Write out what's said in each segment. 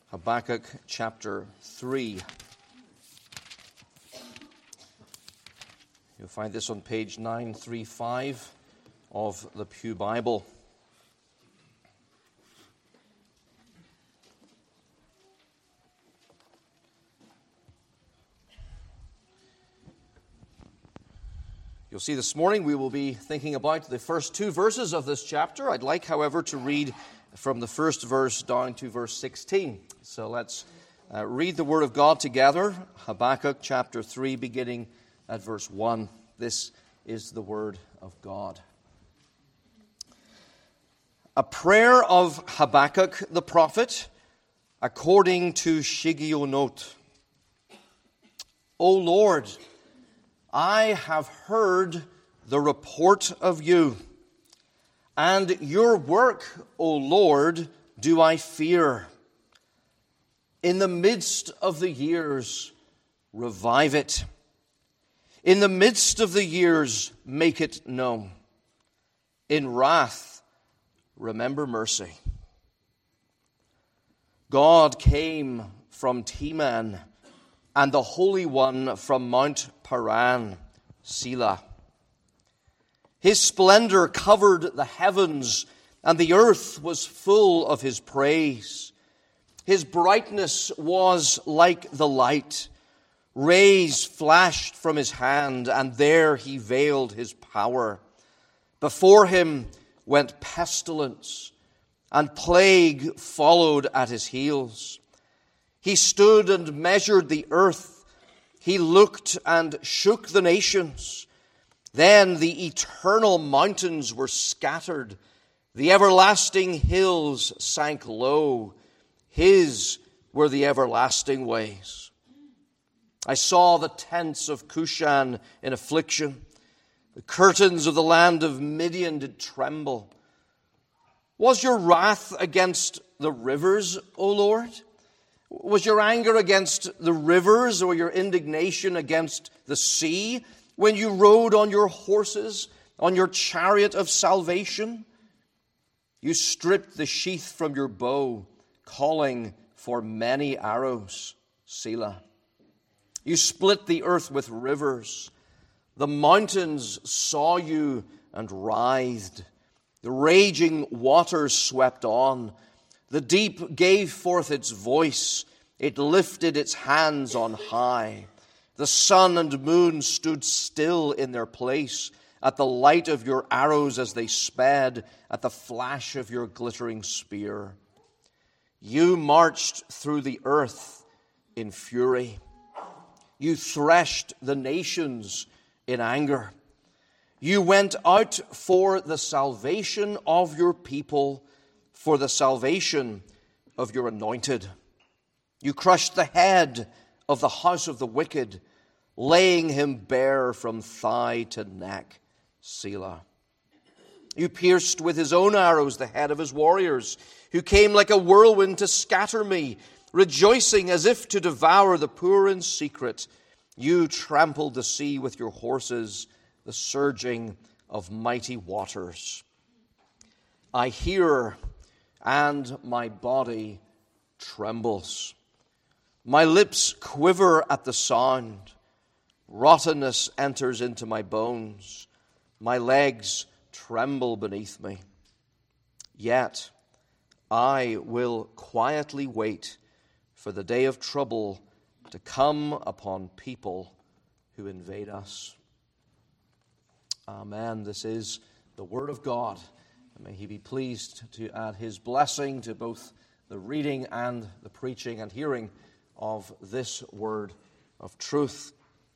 Habakkuk chapter 3. You'll find this on page 935 of the Pew Bible. You'll see this morning we will be thinking about the first two verses of this chapter. I'd like, however, to read from the first verse down to verse 16. So let's read the Word of God together. Habakkuk chapter 3, beginning at verse 1. This is the Word of God. A prayer of Habakkuk the prophet, according to Shigionoth. O Lord, I have heard the report of you, and your work, O Lord, do I fear. In the midst of the years, revive it. In the midst of the years, make it known. In wrath, remember mercy. God came from Teman, and the Holy One from Mount Paran, Selah. His splendor covered the heavens, and the earth was full of his praise. His brightness was like the light. Rays flashed from his hand, and there he veiled his power. Before him went pestilence, and plague followed at his heels. He stood and measured the earth. He looked and shook the nations. Then the eternal mountains were scattered. The everlasting hills sank low. His were the everlasting ways. I saw the tents of Cushan in affliction. The curtains of the land of Midian did tremble. Was your wrath against the rivers, O Lord? Was your anger against the rivers, or your indignation against the sea, when you rode on your horses, on your chariot of salvation? You stripped the sheath from your bow, calling for many arrows, Selah. You split the earth with rivers. The mountains saw you and writhed. The raging waters swept on. The deep gave forth its voice. It lifted its hands on high. The sun and moon stood still in their place at the light of your arrows as they sped, at the flash of your glittering spear. You marched through the earth in fury. You threshed the nations in anger. You went out for the salvation of your people, for the salvation of your anointed. You crushed the head of the house of the wicked, laying him bare from thigh to neck, Selah. You pierced with his own arrows the head of his warriors, who came like a whirlwind to scatter me, rejoicing as if to devour the poor in secret. You trampled the sea with your horses, the surging of mighty waters. I hear, and my body trembles. My lips quiver at the sound. Rottenness enters into my bones. My legs tremble beneath me. Yet I will quietly wait for the day of trouble to come upon people who invade us. Amen. This is the Word of God. May He be pleased to add His blessing to both the reading and the preaching and hearing of this word of truth.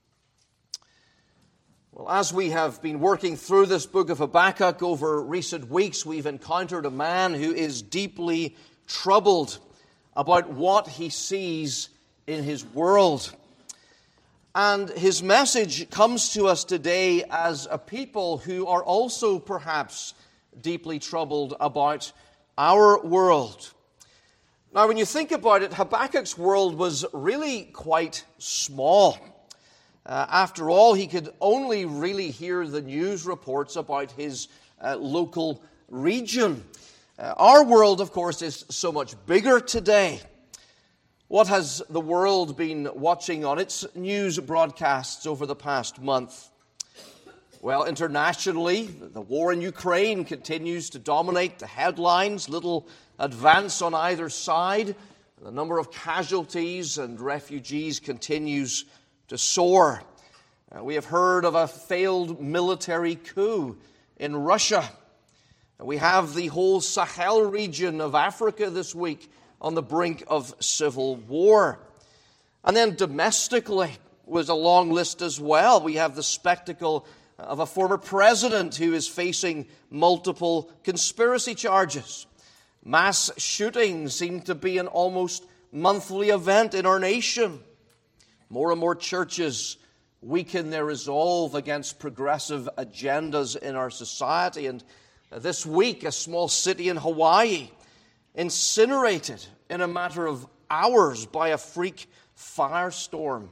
Well, as we have been working through this book of Habakkuk over recent weeks, we've encountered a man who is deeply troubled about what he sees in his world. And his message comes to us today as a people who are also perhaps deeply troubled about our world. Now, when you think about it, Habakkuk's world was really quite small. After all, he could only really hear the news reports about his local region. Our world, of course, is so much bigger today. What has the world been watching on its news broadcasts over the past month? Well, internationally, the war in Ukraine continues to dominate the headlines. Little advance on either side. The number of casualties and refugees continues to soar. We have heard of a failed military coup in Russia. We have the whole Sahel region of Africa this week on the brink of civil war. And then domestically was a long list as well. We have the spectacle of a former president who is facing multiple conspiracy charges. Mass shootings seem to be an almost monthly event in our nation. More and more churches weaken their resolve against progressive agendas in our society. And this week, a small city in Hawaii incinerated in a matter of hours by a freak firestorm.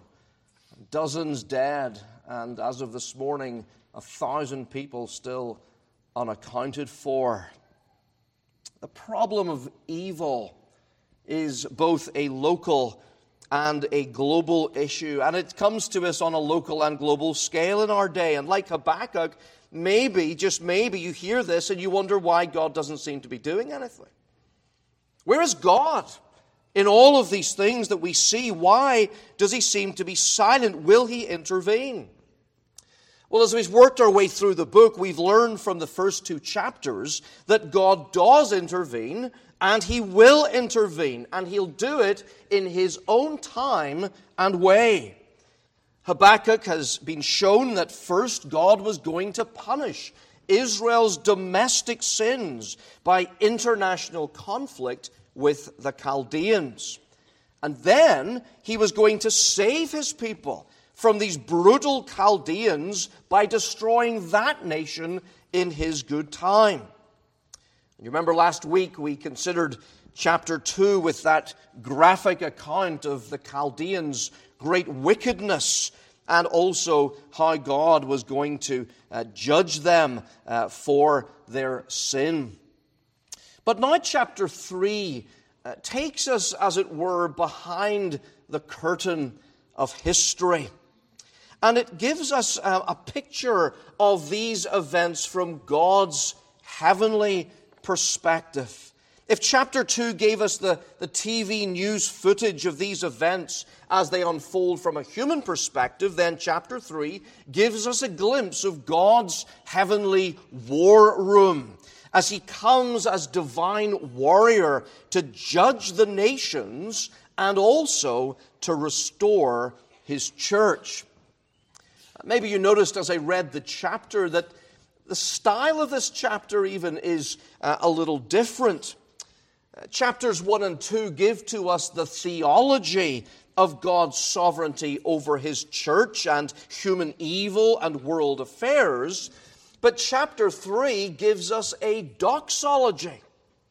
Dozens dead, and as of this morning, 1,000 people still unaccounted for. The problem of evil is both a local and a global issue, and it comes to us on a local and global scale in our day. And like Habakkuk, maybe, just maybe, you hear this and you wonder why God doesn't seem to be doing anything. Where is God in all of these things that we see? Why does he seem to be silent? Will he intervene? Well, as we've worked our way through the book, we've learned from the first 2 chapters that God does intervene, and he will intervene, and he'll do it in his own time and way. Habakkuk has been shown that first God was going to punish Israel's domestic sins by international conflict with the Chaldeans. And then he was going to save his people from these brutal Chaldeans by destroying that nation in his good time. And you remember last week we considered chapter 2 with that graphic account of the Chaldeans' great wickedness, and also how God was going to judge them for their sin. But now chapter 3 takes us, as it were, behind the curtain of history. And it gives us a picture of these events from God's heavenly perspective. If chapter 2 gave us the TV news footage of these events as they unfold from a human perspective, then chapter 3 gives us a glimpse of God's heavenly war room as he comes as divine warrior to judge the nations and also to restore his church. Maybe you noticed as I read the chapter that the style of this chapter even is a little different. Chapters 1 and 2 give to us the theology of God's sovereignty over his church and human evil and world affairs. But chapter 3 gives us a doxology.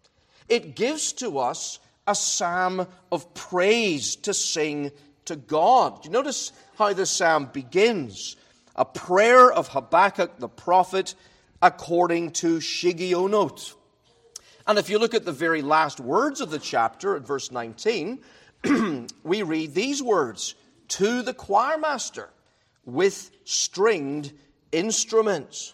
It gives to us a psalm of praise to sing to God. You notice how the psalm begins. A prayer of Habakkuk the prophet according to Shigionoth. And if you look at the very last words of the chapter, at verse 19, we read these words, to the choirmaster with stringed instruments.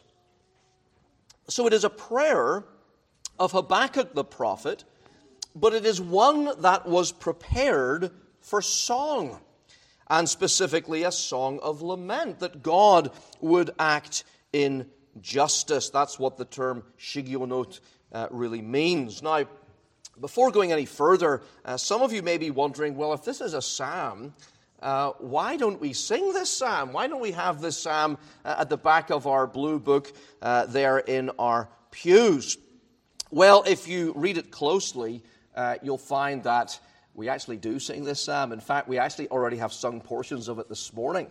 So it is a prayer of Habakkuk the prophet, but it is one that was prepared for song, and specifically a song of lament, that God would act in justice. That's what the term Shigionoth really means. Now, before going any further, some of you may be wondering, well, if this is a psalm, why don't we sing this psalm? Why don't we have this psalm at the back of our blue book there in our pews? Well, if you read it closely, you'll find that we actually do sing this psalm. In fact, we actually already have sung portions of it this morning.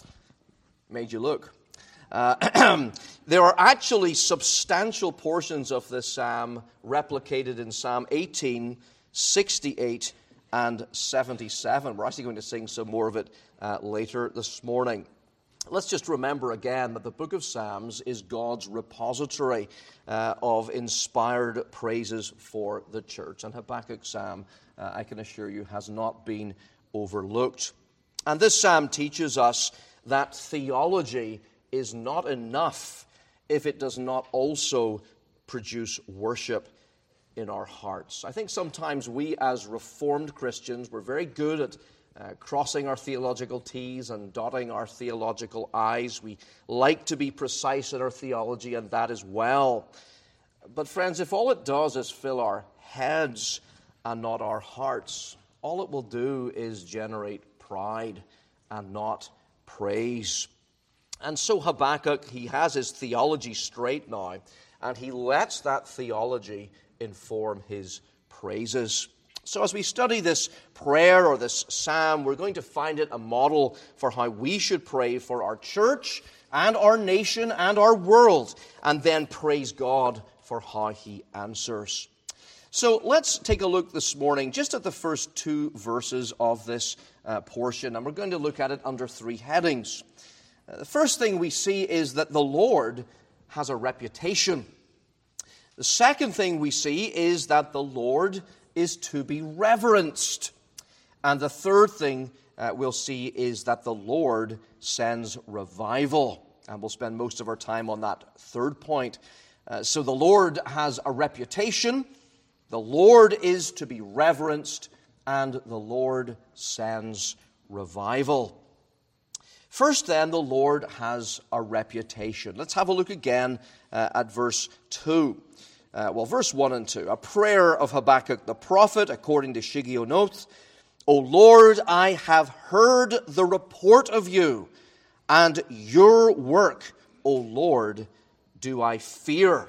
Made you look. There are actually substantial portions of this psalm replicated in Psalm 18, 68, and 77. We're actually going to sing some more of it later this morning. let's just remember again that the book of Psalms is God's repository of inspired praises for the church. And Habakkuk's psalm, I can assure you, has not been overlooked. And this psalm teaches us that theology is not enough if it does not also produce worship in our hearts. I think sometimes we as Reformed Christians, we're very good at crossing our theological T's and dotting our theological I's. We like to be precise in our theology, and that is well. But friends, if all it does is fill our heads and not our hearts, all it will do is generate pride and not praise. And so Habakkuk, he has his theology straight now, and he lets that theology inform his praises. So as we study this prayer or this psalm, we're going to find it a model for how we should pray for our church and our nation and our world, and then praise God for how he answers. So let's take a look this morning just at the first two verses of this portion, and we're going to look at it under three headings. The first thing we see is that the Lord has a reputation. The second thing we see is that the Lord is to be reverenced. And the third thing we'll see is that the Lord sends revival. And we'll spend most of our time on that third point. So the Lord has a reputation, the Lord is to be reverenced, and the Lord sends revival. First then, the Lord has a reputation. Let's have a look again at verse 2. Verse 1 and 2. A prayer of Habakkuk the prophet, according to Shigionoth. O Lord, I have heard the report of you, and your work, O Lord, do I fear.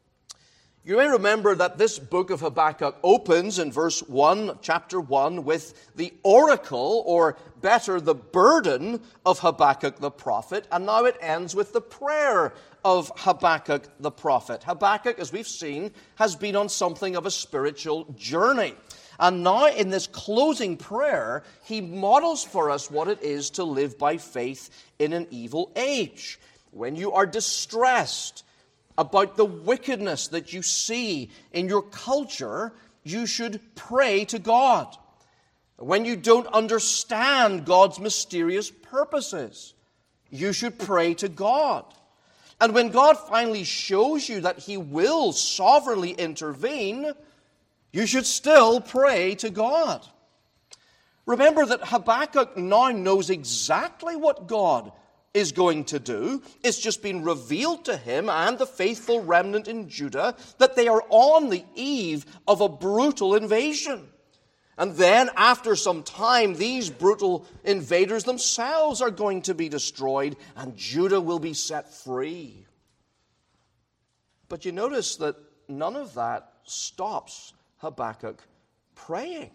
You may remember that this book of Habakkuk opens in verse 1, chapter 1, with the oracle, or better, the burden of Habakkuk the prophet, and now it ends with the prayer of Habakkuk the prophet. Habakkuk, as we've seen, has been on something of a spiritual journey. And now in this closing prayer, he models for us what it is to live by faith in an evil age. When you are distressed about the wickedness that you see in your culture, you should pray to God. When you don't understand God's mysterious purposes, you should pray to God. And when God finally shows you that he will sovereignly intervene, you should still pray to God. Remember that Habakkuk now knows exactly what God is going to do. It's just been revealed to him and the faithful remnant in Judah that they are on the eve of a brutal invasion. And then, after some time, these brutal invaders themselves are going to be destroyed, and Judah will be set free. But you notice that none of that stops Habakkuk praying.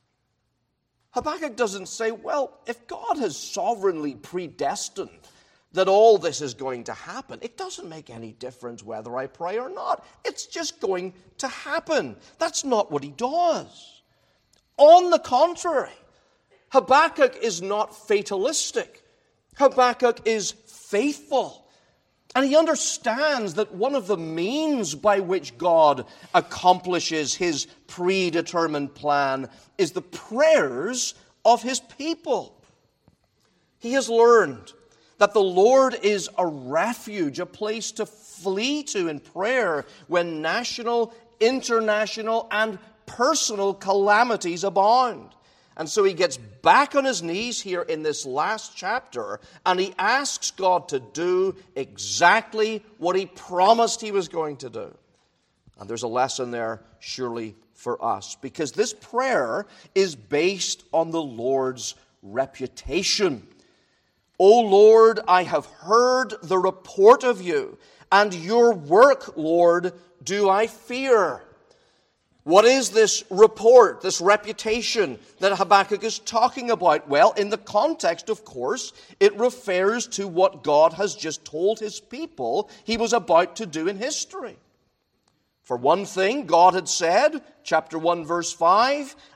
Habakkuk doesn't say, well, if God has sovereignly predestined that all this is going to happen, it doesn't make any difference whether I pray or not. It's just going to happen. That's not what he does. On the contrary, Habakkuk is not fatalistic. Habakkuk is faithful. And he understands that one of the means by which God accomplishes his predetermined plan is the prayers of his people. He has learned that the Lord is a refuge, a place to flee to in prayer when national, international, and personal calamities abound. And so he gets back on his knees here in this last chapter, and he asks God to do exactly what he promised he was going to do. And there's a lesson there surely for us, because this prayer is based on the Lord's reputation. O Lord, I have heard the report of you, and your work, Lord, do I fear. What is this report, this reputation that Habakkuk is talking about? Well, in the context, of course, it refers to what God has just told his people he was about to do in history. For one thing, God had said, chapter 1, verse 5,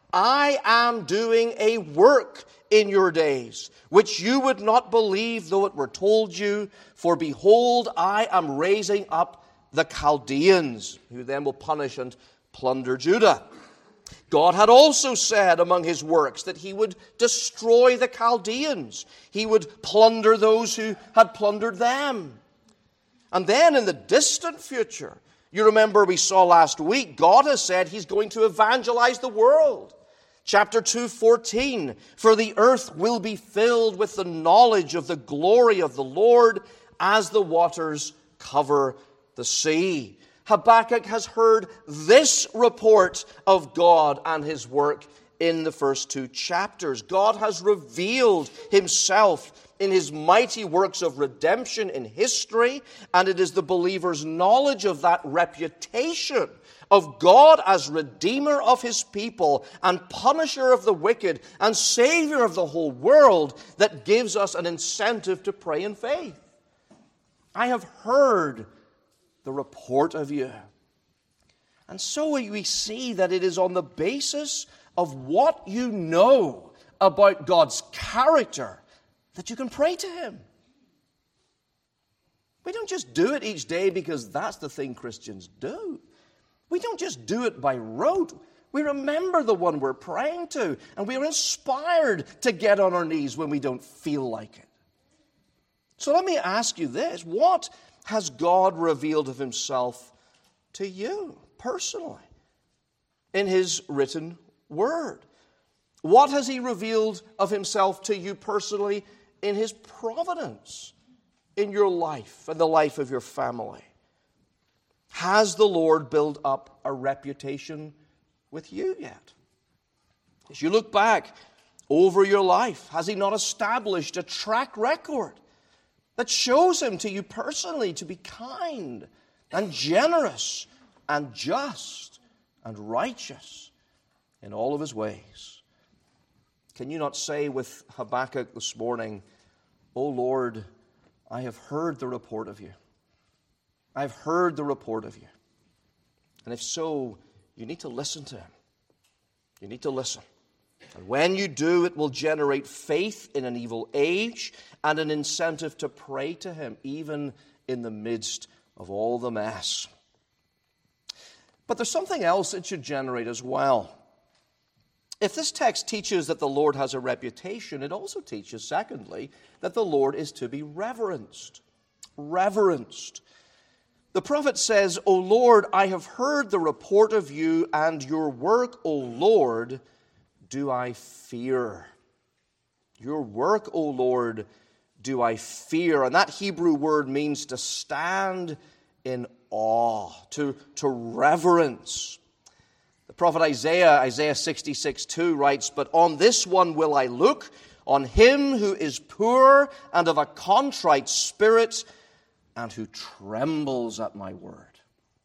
I am doing a work in your days, which you would not believe though it were told you. For behold, I am raising up the Chaldeans, who then will punish and plunder Judah. God had also said among his works that he would destroy the Chaldeans. He would plunder those who had plundered them. And then in the distant future, you remember we saw last week, God has said he's going to evangelize the world. Chapter 2:14, for the earth will be filled with the knowledge of the glory of the Lord as the waters cover the sea. Habakkuk has heard this report of God and his work in the first two chapters. God has revealed himself in his mighty works of redemption in history, and it is the believer's knowledge of that reputation of God as Redeemer of his people and Punisher of the wicked and Savior of the whole world that gives us an incentive to pray in faith. I have heard the report of you. And so we see that it is on the basis of what you know about God's character that you can pray to him. We don't just do it each day because that's the thing Christians do. We don't just do it by rote. We remember the one we're praying to, and we are inspired to get on our knees when we don't feel like it. So let me ask you this. What has God revealed of himself to you personally in his written word? What has he revealed of himself to you personally in his providence in your life and the life of your family? Has the Lord built up a reputation with you yet? As you look back over your life, has he not established a track record that shows him to you personally to be kind and generous and just and righteous in all of his ways? Can you not say with Habakkuk this morning, O Lord, I have heard the report of you. I've heard the report of you. And if so, you need to listen to him. You need to listen. And when you do, it will generate faith in an evil age and an incentive to pray to him, even in the midst of all the mess. But there's something else it should generate as well. If this text teaches that the Lord has a reputation, it also teaches, secondly, that the Lord is to be reverenced. Reverenced. The prophet says, O Lord, I have heard the report of you, and your work, O Lord, do I fear. Your work, O Lord, do I fear. And that Hebrew word means to stand in awe, to reverence. The prophet Isaiah 66:2 writes, But on this one will I look, on him who is poor and of a contrite spirit, and who trembles at my word.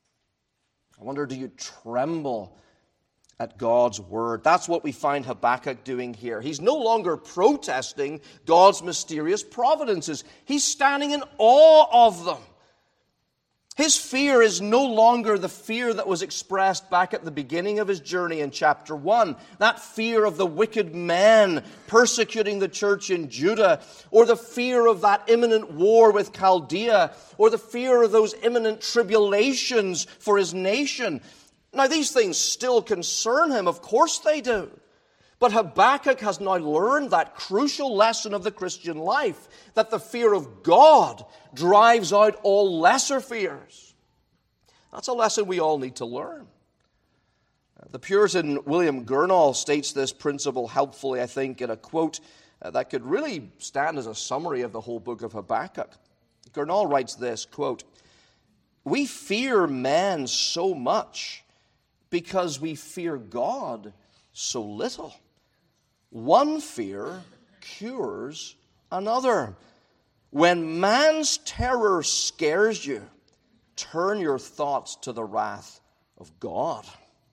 I wonder, do you tremble at God's word? That's what we find Habakkuk doing here. He's no longer protesting God's mysterious providences. He's standing in awe of them. His fear is no longer the fear that was expressed back at the beginning of his journey in chapter 1. That fear of the wicked men persecuting the church in Judah, or the fear of that imminent war with Chaldea, or the fear of those imminent tribulations for his nation. Now, these things still concern him. Of course they do. But Habakkuk has now learned that crucial lesson of the Christian life, that the fear of God drives out all lesser fears. That's a lesson we all need to learn. The Puritan William Gurnall states this principle helpfully, I think, in a quote that could really stand as a summary of the whole book of Habakkuk. Gurnall writes this, quote, We fear man so much because we fear God so little. One fear cures another. When man's terror scares you, turn your thoughts to the wrath of God.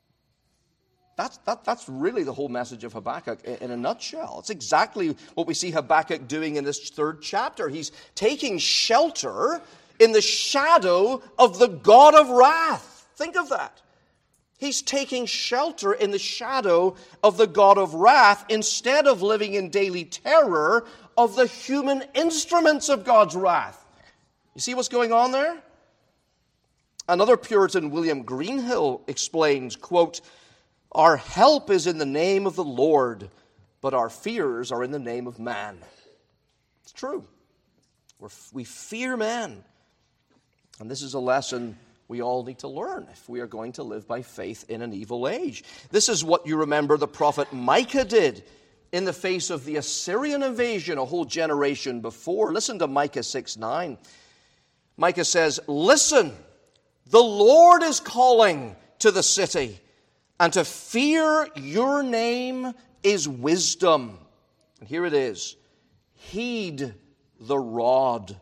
That's really the whole message of Habakkuk in a nutshell. It's exactly what we see Habakkuk doing in this third chapter. He's taking shelter in the shadow of the God of wrath. Think of that. He's taking shelter in the shadow of the God of wrath instead of living in daily terror of the human instruments of God's wrath. You see what's going on there? Another Puritan, William Greenhill, explains, quote, "Our help is in the name of the Lord, but our fears are in the name of man." It's true. We fear man. And this is a lesson we all need to learn if we are going to live by faith in an evil age. This is what you remember the prophet Micah did in the face of the Assyrian invasion a whole generation before. Listen to Micah 6:9. Micah says, "Listen, the Lord is calling to the city, and to fear your name is wisdom." And here it is. "Heed the rod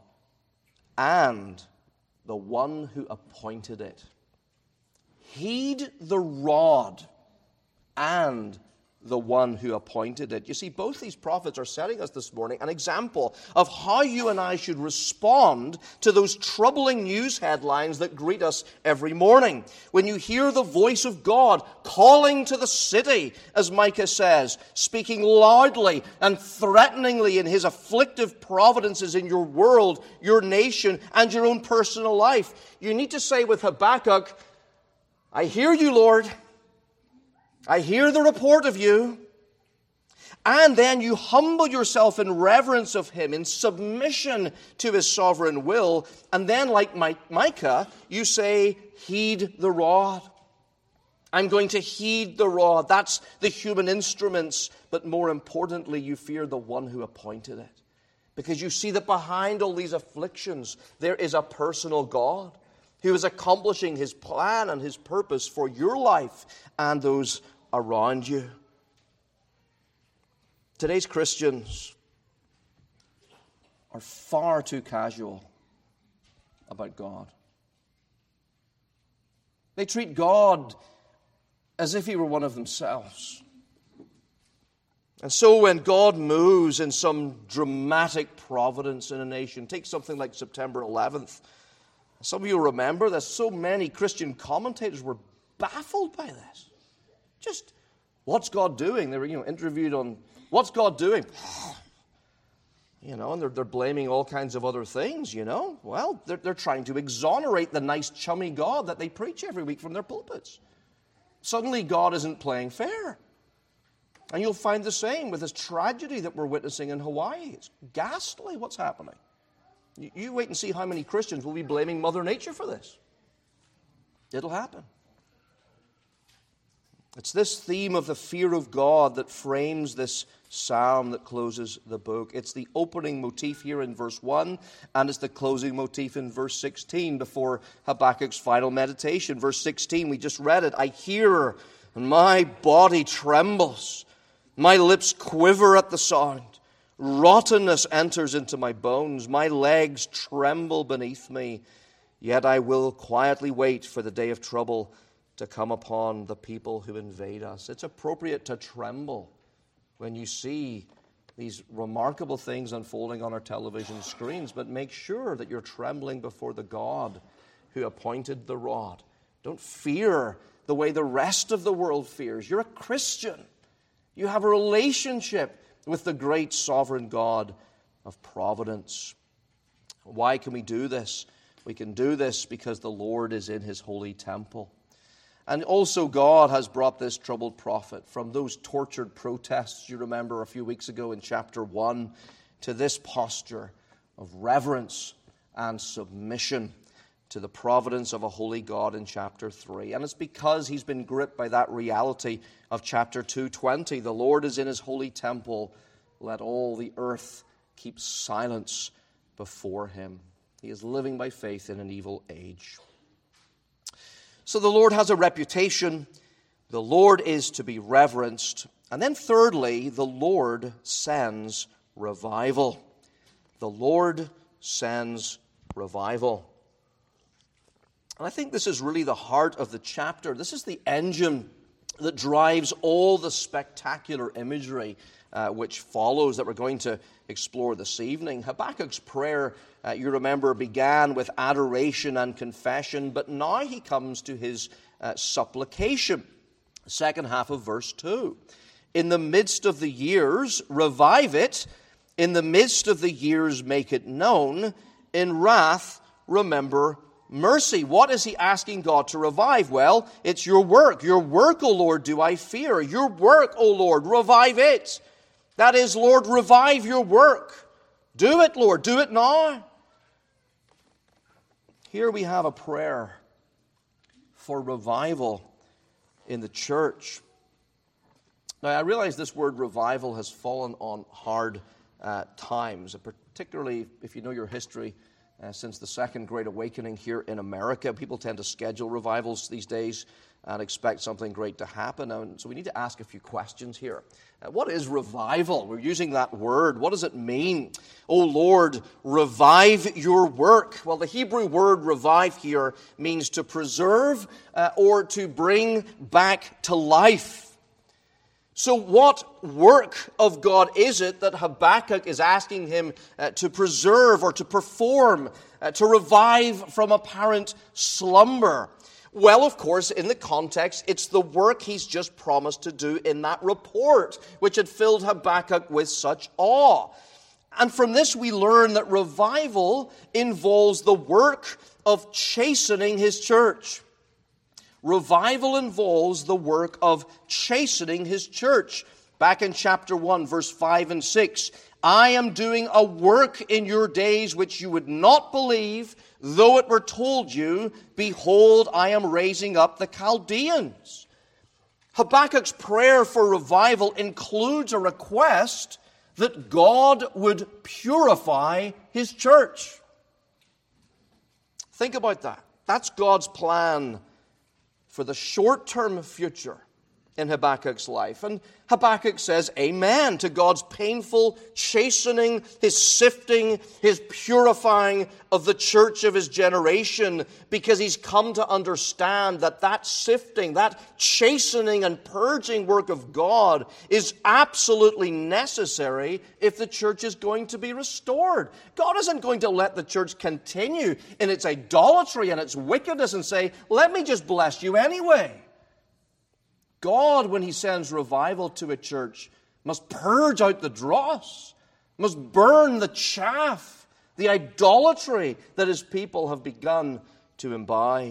and the one who appointed it." Heed the rod and the one who appointed it. You see, both these prophets are setting us this morning an example of how you and I should respond to those troubling news headlines that greet us every morning. When you hear the voice of God calling to the city, as Micah says, speaking loudly and threateningly in his afflictive providences in your world, your nation, and your own personal life, you need to say with Habakkuk, "I hear you, Lord. I hear the report of you." And then you humble yourself in reverence of him, in submission to his sovereign will. And then, like Micah, you say, "Heed the rod." I'm going to heed the rod. That's the human instruments. But more importantly, you fear the one who appointed it. Because you see that behind all these afflictions, there is a personal God who is accomplishing his plan and his purpose for your life and those around you. Today's Christians are far too casual about God. They treat God as if he were one of themselves. And so when God moves in some dramatic providence in a nation, take something like September 11th. Some of you remember that so many Christian commentators were baffled by this. Just, what's God doing? They were, interviewed on, what's God doing? And they're blaming all kinds of other things, Well, they're trying to exonerate the nice, chummy God that they preach every week from their pulpits. Suddenly, God isn't playing fair. And you'll find the same with this tragedy that we're witnessing in Hawaii. It's ghastly what's happening. You wait and see how many Christians will be blaming Mother Nature for this. It'll happen. It's this theme of the fear of God that frames this psalm that closes the book. It's the opening motif here in verse 1, and it's the closing motif in verse 16 before Habakkuk's final meditation. Verse 16, we just read it. "I hear, and my body trembles. My lips quiver at the sound. Rottenness enters into my bones. My legs tremble beneath me. Yet I will quietly wait for the day of trouble to come upon the people who invade us." It's appropriate to tremble when you see these remarkable things unfolding on our television screens, but make sure that you're trembling before the God who appointed the rod. Don't fear the way the rest of the world fears. You're a Christian. You have a relationship with the great sovereign God of providence. Why can we do this? We can do this because the Lord is in his holy temple. And also God has brought this troubled prophet from those tortured protests you remember a few weeks ago in chapter 1 to this posture of reverence and submission to the providence of a holy God in chapter 3. And it's because he's been gripped by that reality of chapter 2:20. The Lord is in his holy temple. Let all the earth keep silence before him. He is living by faith in an evil age. So the Lord has a reputation. The Lord is to be reverenced. And then thirdly, the Lord sends revival. The Lord sends revival. And I think this is really the heart of the chapter. This is the engine that drives all the spectacular imagery which follows that we're going to explore this evening. Habakkuk's prayer, you remember, began with adoration and confession, but now he comes to his supplication. Second half of verse 2. In the midst of the years, revive it. In the midst of the years, make it known. In wrath, remember mercy. What is he asking God to revive? Well, it's your work. Your work, O Lord, do I fear. Your work, O Lord, revive it. That is, Lord, revive your work. Do it, Lord. Do it now. Here we have a prayer for revival in the church. Now, I realize this word revival has fallen on hard times, particularly if you know your history since the Second Great Awakening here in America. People tend to schedule revivals these days and expect something great to happen. And so we need to ask a few questions here. What is revival? We're using that word. What does it mean? Oh Lord, revive your work. Well, the Hebrew word revive here means to preserve or to bring back to life. So what work of God is it that Habakkuk is asking him to preserve or to perform, to revive from apparent slumber? Well, of course, in the context, it's the work he's just promised to do in that report, which had filled Habakkuk with such awe. And from this we learn that revival involves the work of chastening his church. Revival involves the work of chastening his church. Back in chapter 1, verse 5 and 6, I am doing a work in your days which you would not believe, though it were told you, behold, I am raising up the Chaldeans. Habakkuk's prayer for revival includes a request that God would purify his church. Think about that. That's God's plan for the short-term future in Habakkuk's life. And Habakkuk says amen to God's painful chastening, his sifting, his purifying of the church of his generation, because he's come to understand that that sifting, that chastening and purging work of God is absolutely necessary if the church is going to be restored. God isn't going to let the church continue in its idolatry and its wickedness and say, let me just bless you anyway. God, when he sends revival to a church, must purge out the dross, must burn the chaff, the idolatry that his people have begun to imbibe.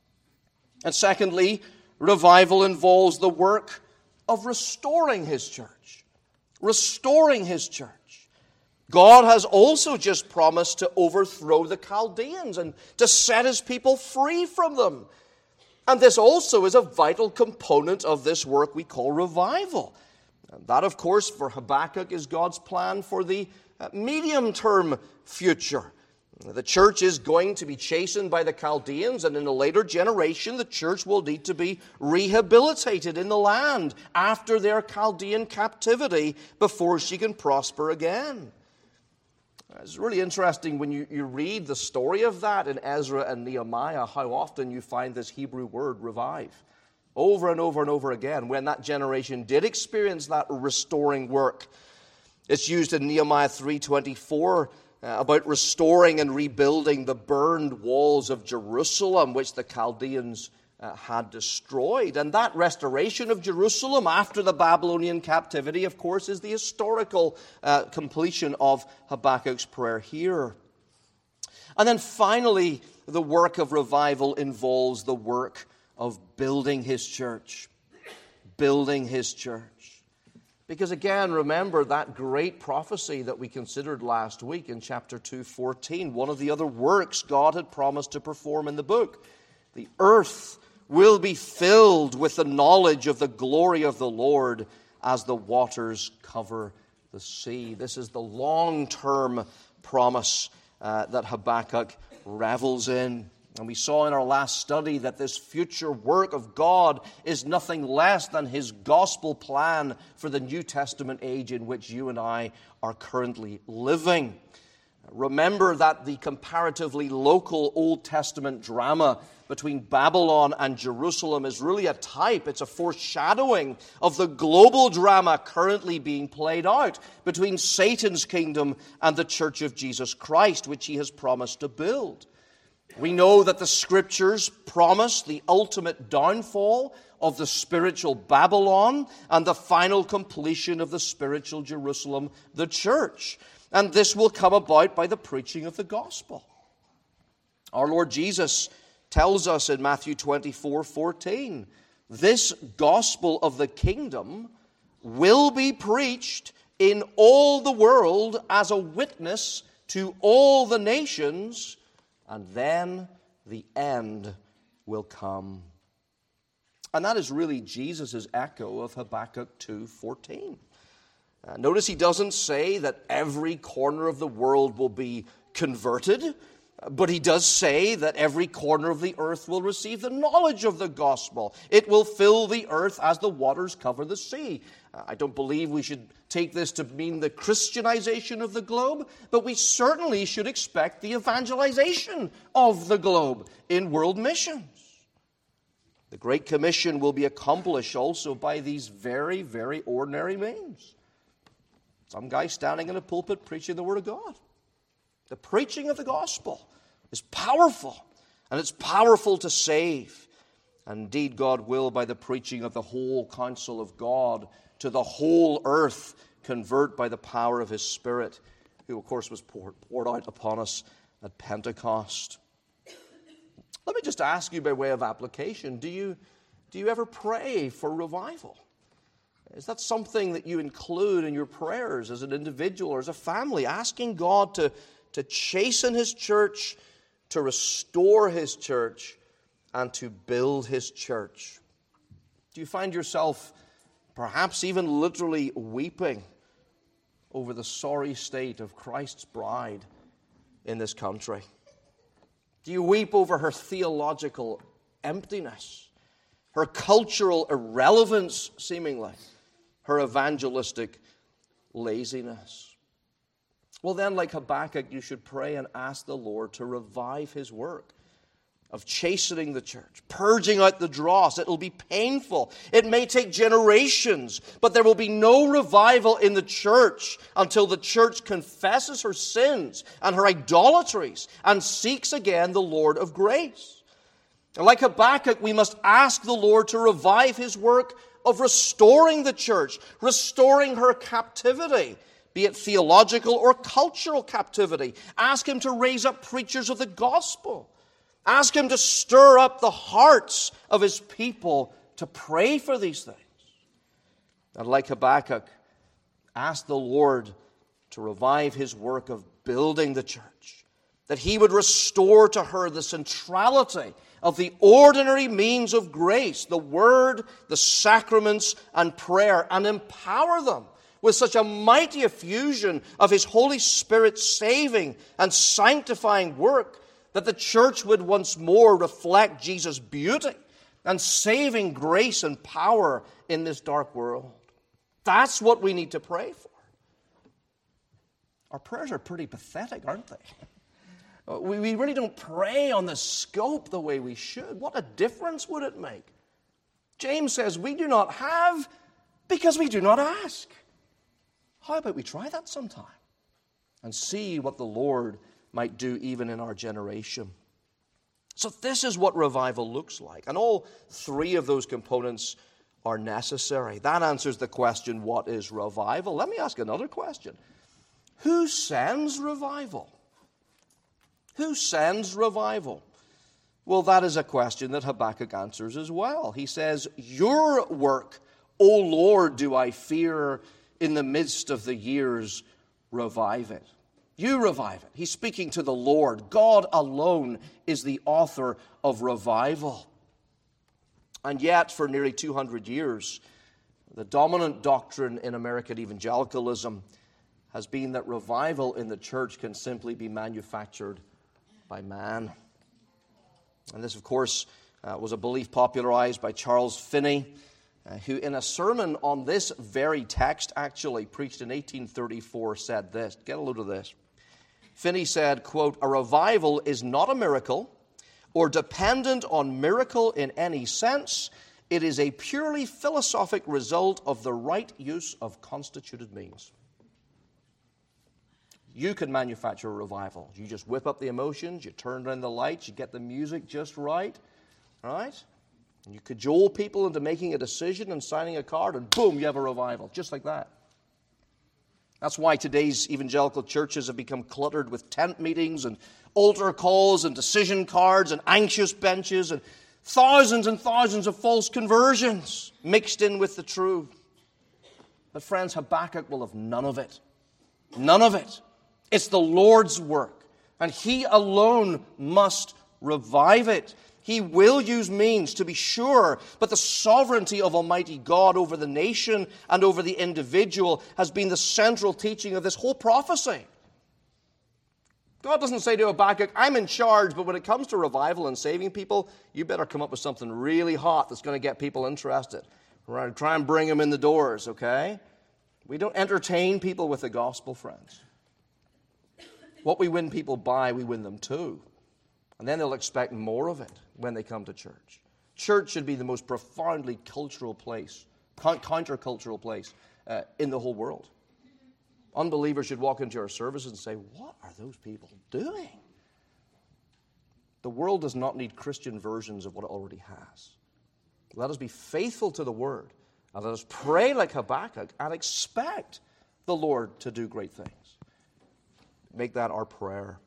And secondly, revival involves the work of restoring his church. Restoring his church. God has also just promised to overthrow the Chaldeans and to set his people free from them. And this also is a vital component of this work we call revival. And that, of course, for Habakkuk is God's plan for the medium-term future. The church is going to be chastened by the Chaldeans, and in a later generation, the church will need to be rehabilitated in the land after their Chaldean captivity before she can prosper again. It's really interesting when you read the story of that in Ezra and Nehemiah, how often you find this Hebrew word revive. Over and over and over again, when that generation did experience that restoring work. It's used in Nehemiah 3:24 about restoring and rebuilding the burned walls of Jerusalem, which the Chaldeans had destroyed. And that restoration of Jerusalem after the Babylonian captivity, of course, is the historical completion of Habakkuk's prayer here. And then finally, the work of revival involves the work of building his church. Building his church. Because again, remember that great prophecy that we considered last week in chapter 2:14, one of the other works God had promised to perform in the book. The earth will be filled with the knowledge of the glory of the Lord as the waters cover the sea. This is the long-term promise that Habakkuk revels in. And we saw in our last study that this future work of God is nothing less than his gospel plan for the New Testament age in which you and I are currently living. Remember that the comparatively local Old Testament drama between Babylon and Jerusalem is really a type, it's a foreshadowing of the global drama currently being played out between Satan's kingdom and the Church of Jesus Christ, which he has promised to build. We know that the Scriptures promise the ultimate downfall of the spiritual Babylon and the final completion of the spiritual Jerusalem, the church. And this will come about by the preaching of the gospel. Our Lord Jesus tells us in Matthew 24:14, this gospel of the kingdom will be preached in all the world as a witness to all the nations, and then the end will come. And that is really Jesus' echo of Habakkuk 2:14. Notice he doesn't say that every corner of the world will be converted, but he does say that every corner of the earth will receive the knowledge of the gospel. It will fill the earth as the waters cover the sea. I don't believe we should take this to mean the Christianization of the globe, but we certainly should expect the evangelization of the globe in world missions. The Great Commission will be accomplished also by these very, very ordinary means. Some guy standing in a pulpit preaching the Word of God. The preaching of the gospel is powerful, and it's powerful to save. And indeed, God will, by the preaching of the whole counsel of God to the whole earth, convert by the power of His Spirit, who, of course, was poured out upon us at Pentecost. Let me just ask you by way of application, do you ever pray for revival? Is that something that you include in your prayers as an individual or as a family, asking God to chasten His church, to restore His church, and to build His church? Do you find yourself perhaps even literally weeping over the sorry state of Christ's bride in this country? Do you weep over her theological emptiness, her cultural irrelevance, seemingly, her evangelistic laziness? Well then, like Habakkuk, you should pray and ask the Lord to revive His work of chastening the church, purging out the dross. It will be painful. It may take generations, but there will be no revival in the church until the church confesses her sins and her idolatries and seeks again the Lord of grace. And like Habakkuk, we must ask the Lord to revive His work of restoring the church, restoring her captivity, be it theological or cultural captivity. Ask Him to raise up preachers of the gospel. Ask Him to stir up the hearts of His people to pray for these things. And like Habakkuk, ask the Lord to revive His work of building the church, that He would restore to her the centrality of the ordinary means of grace, the Word, the sacraments, and prayer, and empower them with such a mighty effusion of His Holy Spirit's saving and sanctifying work that the church would once more reflect Jesus' beauty and saving grace and power in this dark world. That's what we need to pray for. Our prayers are pretty pathetic, aren't they? We really don't pray on the scope the way we should. What a difference would it make? James says we do not have because we do not ask. How about we try that sometime and see what the Lord might do even in our generation? So this is what revival looks like. And all three of those components are necessary. That answers the question, what is revival? Let me ask another question. Who sends revival? Who sends revival? Well, that is a question that Habakkuk answers as well. He says, your work, O Lord, do I fear. In the midst of the years, revive it. You revive it. He's speaking to the Lord. God alone is the author of revival. And yet, for nearly 200 years, the dominant doctrine in American evangelicalism has been that revival in the church can simply be manufactured by man. And this, of course, was a belief popularized by Charles Finney, who in a sermon on this very text, actually preached in 1834, said this. Get a load of this. Finney said, quote, a revival is not a miracle or dependent on miracle in any sense. It is a purely philosophic result of the right use of constituted means. You can manufacture a revival. You just whip up the emotions, you turn down the lights, you get the music just right, right? And you cajole people into making a decision and signing a card, and boom, you have a revival, just like that. That's why today's evangelical churches have become cluttered with tent meetings and altar calls and decision cards and anxious benches and thousands of false conversions mixed in with the truth. But friends, Habakkuk will have none of it. None of it. It's the Lord's work, and He alone must revive it. He will use means, to be sure, but the sovereignty of Almighty God over the nation and over the individual has been the central teaching of this whole prophecy. God doesn't say to Habakkuk, I'm in charge, but when it comes to revival and saving people, you better come up with something really hot that's going to get people interested. Right? Try and bring them in the doors, okay? We don't entertain people with the gospel, friends. What we win people by, we win them to. And then they'll expect more of it when they come to church. Church should be the most profoundly cultural place, countercultural place in the whole world. Unbelievers should walk into our services and say, what are those people doing? The world does not need Christian versions of what it already has. Let us be faithful to the Word, and let us pray like Habakkuk and expect the Lord to do great things. Make that our prayer.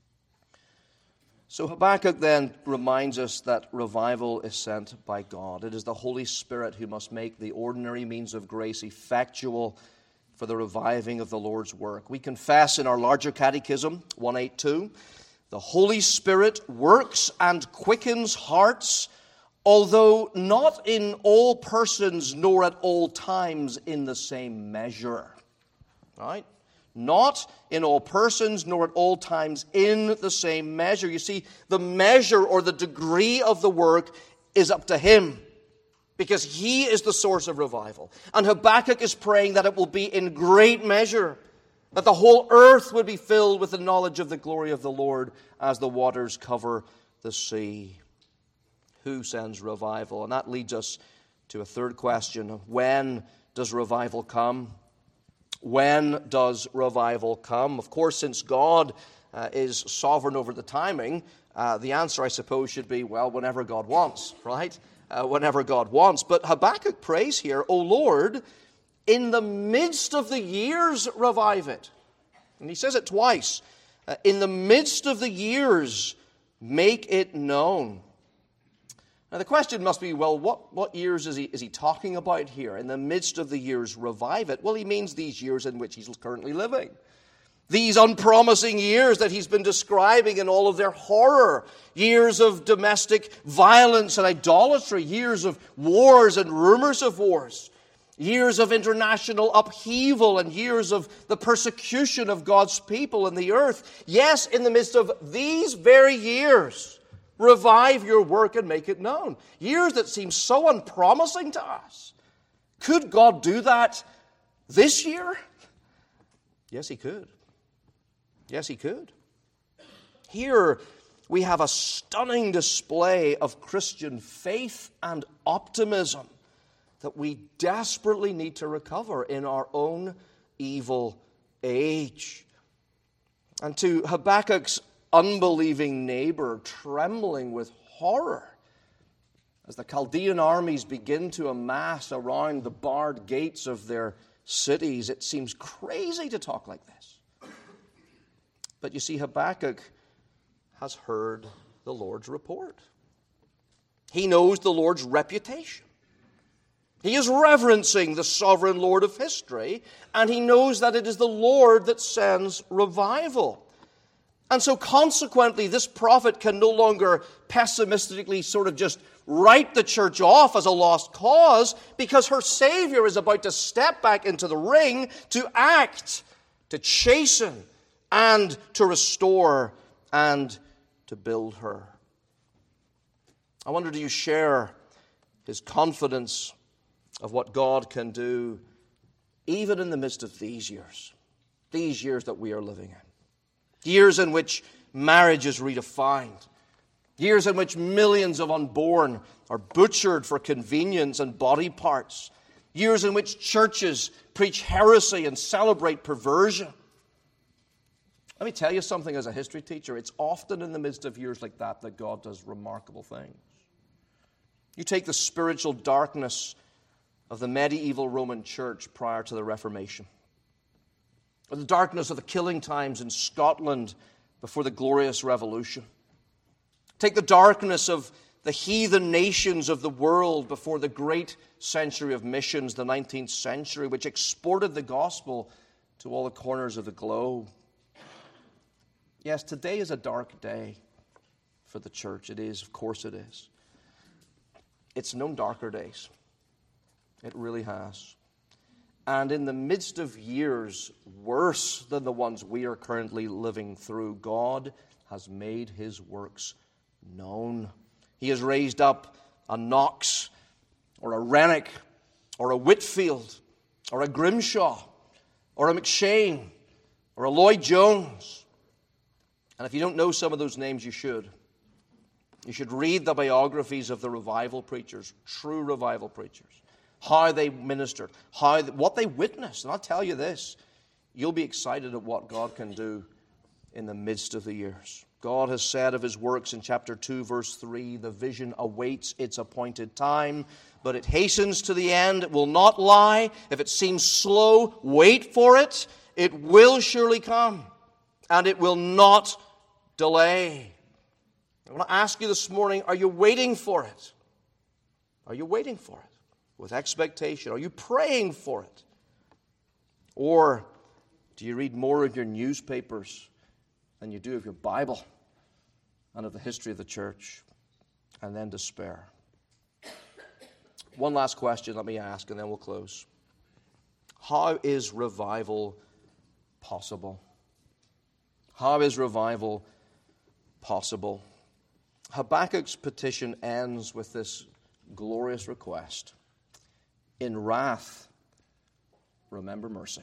So Habakkuk then reminds us that revival is sent by God. It is the Holy Spirit who must make the ordinary means of grace effectual for the reviving of the Lord's work. We confess in our larger catechism, 182, the Holy Spirit works and quickens hearts, although not in all persons nor at all times in the same measure. Right? Not in all persons, nor at all times in the same measure. You see, the measure or the degree of the work is up to Him, because He is the source of revival. And Habakkuk is praying that it will be in great measure, that the whole earth would be filled with the knowledge of the glory of the Lord as the waters cover the sea. Who sends revival? And that leads us to a third question. When does revival come? When does revival come? Of course, since God is sovereign over the timing, the answer, I suppose, should be, well, whenever God wants, right? Whenever God wants. But Habakkuk prays here, O Lord, in the midst of the years, revive it. And he says it twice. In the midst of the years, make it known. Now the question must be, well, what years is he talking about here? In the midst of the years, revive it. Well, he means these years in which he's currently living. These unpromising years that he's been describing in all of their horror. Years of domestic violence and idolatry. Years of wars and rumors of wars. Years of international upheaval and years of the persecution of God's people in the earth. Yes, in the midst of these very years, revive your work and make it known. Years that seem so unpromising to us. Could God do that this year? Yes, He could. Yes, He could. Here we have a stunning display of Christian faith and optimism that we desperately need to recover in our own evil age. And to Habakkuk's unbelieving neighbor, trembling with horror as the Chaldean armies begin to amass around the barred gates of their cities, it seems crazy to talk like this. But you see, Habakkuk has heard the Lord's report. He knows the Lord's reputation. He is reverencing the sovereign Lord of history, and he knows that it is the Lord that sends revival. And so consequently, this prophet can no longer pessimistically sort of just write the church off as a lost cause, because her Savior is about to step back into the ring to act, to chasten, and to restore, and to build her. I wonder, do you share his confidence of what God can do even in the midst of these years that we are living in? Years in which marriage is redefined. Years in which millions of unborn are butchered for convenience and body parts. Years in which churches preach heresy and celebrate perversion. Let me tell you something as a history teacher. It's often in the midst of years like that that God does remarkable things. You take the spiritual darkness of the medieval Roman Church prior to the Reformation, or the darkness of the killing times in Scotland before the Glorious Revolution. Take the darkness of the heathen nations of the world before the great century of missions, the 19th century, which exported the gospel to all the corners of the globe. Yes, today is a dark day for the church. It is, of course it is. It's known darker days. It really has. And in the midst of years worse than the ones we are currently living through, God has made his works known. He has raised up a Knox, or a Renwick, or a Whitfield, or a Grimshaw, or a McShane, or a Lloyd Jones. And if you don't know some of those names, you should. You should read the biographies of the revival preachers, true revival preachers, how they ministered, what they witnessed. And I'll tell you this, you'll be excited at what God can do in the midst of the years. God has said of his works in chapter 2, verse 3, the vision awaits its appointed time, but it hastens to the end. It will not lie. If it seems slow, wait for it. It will surely come, and it will not delay. I want to ask you this morning, are you waiting for it? Are you waiting for it with expectation? Are you praying for it? Or do you read more of your newspapers than you do of your Bible and of the history of the church, and then despair? One last question let me ask, and then we'll close. How is revival possible? How is revival possible? Habakkuk's petition ends with this glorious request. In wrath, remember mercy.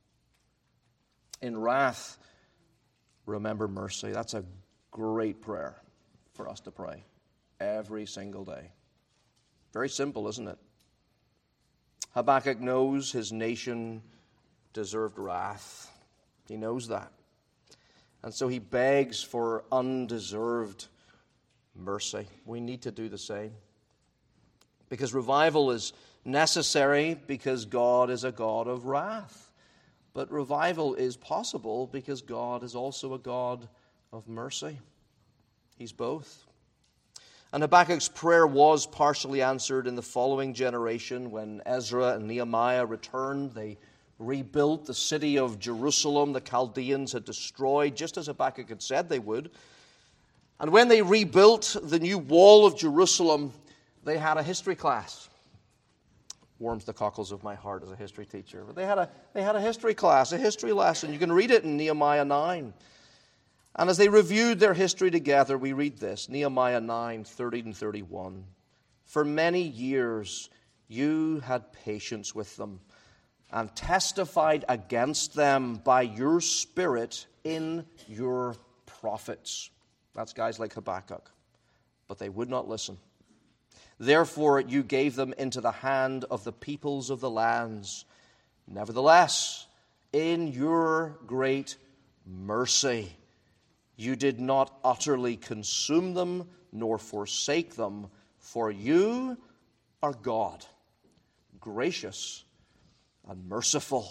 In wrath, remember mercy. That's a great prayer for us to pray every single day. Very simple, isn't it? Habakkuk knows his nation deserved wrath. He knows that. And so he begs for undeserved mercy. We need to do the same. Because revival is necessary because God is a God of wrath. But revival is possible because God is also a God of mercy. He's both. And Habakkuk's prayer was partially answered in the following generation when Ezra and Nehemiah returned. They rebuilt the city of Jerusalem the Chaldeans had destroyed, just as Habakkuk had said they would. And when they rebuilt the new wall of Jerusalem, they had a history class. Warms the cockles of my heart as a history teacher. But they had a history class, a history lesson. You can read it in Nehemiah 9. And as they reviewed their history together, we read this, Nehemiah 9, 30 and 31. For many years you had patience with them and testified against them by your spirit in your prophets. That's guys like Habakkuk. But they would not listen. Therefore you gave them into the hand of the peoples of the lands. Nevertheless, in your great mercy, you did not utterly consume them, nor forsake them, for you are God, gracious and merciful.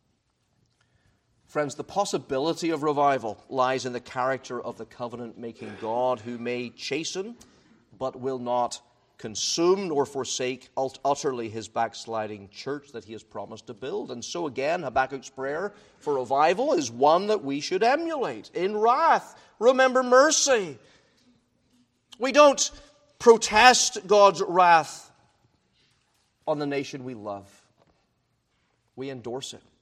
Friends, the possibility of revival lies in the character of the covenant-making God who may chasten, but will not consume nor forsake utterly his backsliding church that he has promised to build. And so again, Habakkuk's prayer for revival is one that we should emulate. In wrath, remember mercy. We don't protest God's wrath on the nation we love. We endorse it.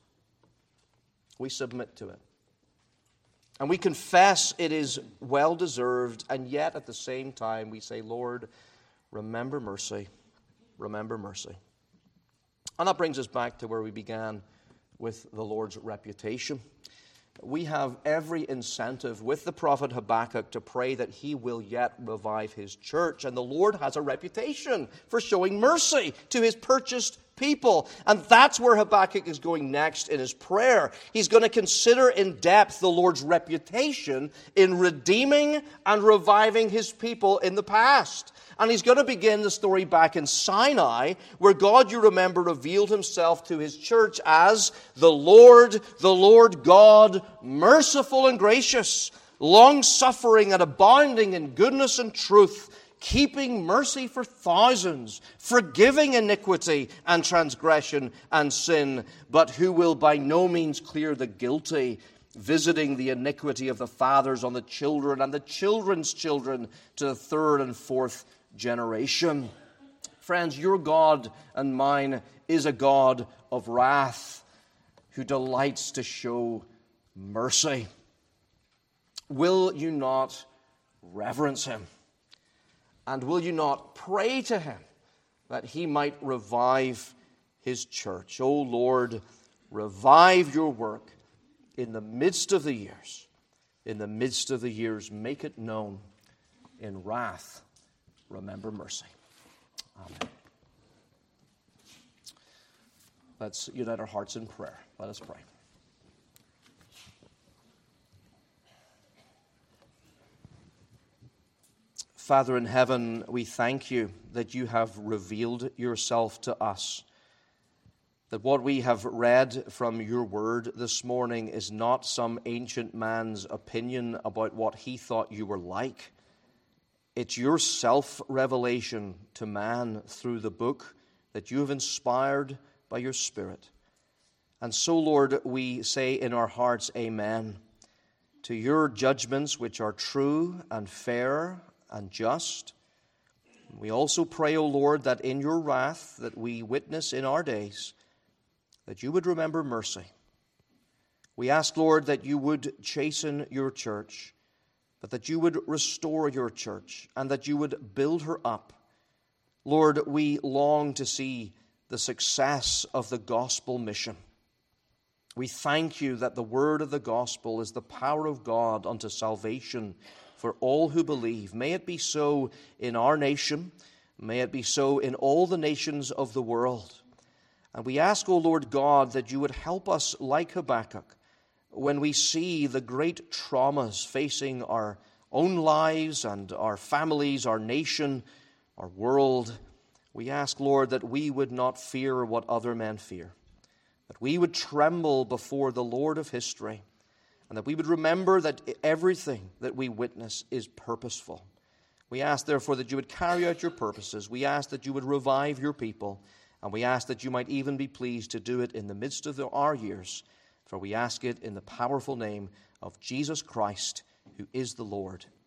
We submit to it. And we confess it is well-deserved, and yet at the same time we say, Lord, remember mercy, remember mercy. And that brings us back to where we began with the Lord's reputation. We have every incentive with the prophet Habakkuk to pray that he will yet revive his church. And the Lord has a reputation for showing mercy to his purchased people. And that's where Habakkuk is going next in his prayer. He's going to consider in depth the Lord's reputation in redeeming and reviving his people in the past. And he's going to begin the story back in Sinai, where God, you remember, revealed himself to his church as the Lord God, merciful and gracious, long-suffering and abounding in goodness and truth, keeping mercy for thousands, forgiving iniquity and transgression and sin, but who will by no means clear the guilty, visiting the iniquity of the fathers on the children and the children's children to the third and fourth generation. Friends, your God and mine is a God of wrath who delights to show mercy. Will you not reverence him? And will you not pray to him that he might revive his church? O Lord, revive your work in the midst of the years. In the midst of the years, make it known. In wrath, remember mercy. Amen. Let's unite our hearts in prayer. Let us pray. Father in heaven, we thank you that you have revealed yourself to us. That what we have read from your word this morning is not some ancient man's opinion about what he thought you were like. It's your self-revelation to man through the book that you have inspired by your Spirit. And so, Lord, we say in our hearts, Amen, to your judgments which are true and fair and just. We also pray, O Lord, that in your wrath that we witness in our days, that you would remember mercy. We ask, Lord, that you would chasten your church, but that you would restore your church and that you would build her up. Lord, we long to see the success of the gospel mission. We thank you that the word of the gospel is the power of God unto salvation for all who believe. May it be so in our nation. May it be so in all the nations of the world. And we ask, O Lord God, that you would help us like Habakkuk when we see the great traumas facing our own lives and our families, our nation, our world. We ask, Lord, that we would not fear what other men fear, that we would tremble before the Lord of history, and that we would remember that everything that we witness is purposeful. We ask, therefore, that you would carry out your purposes. We ask that you would revive your people. And we ask that you might even be pleased to do it in the midst of our years. For we ask it in the powerful name of Jesus Christ, who is the Lord.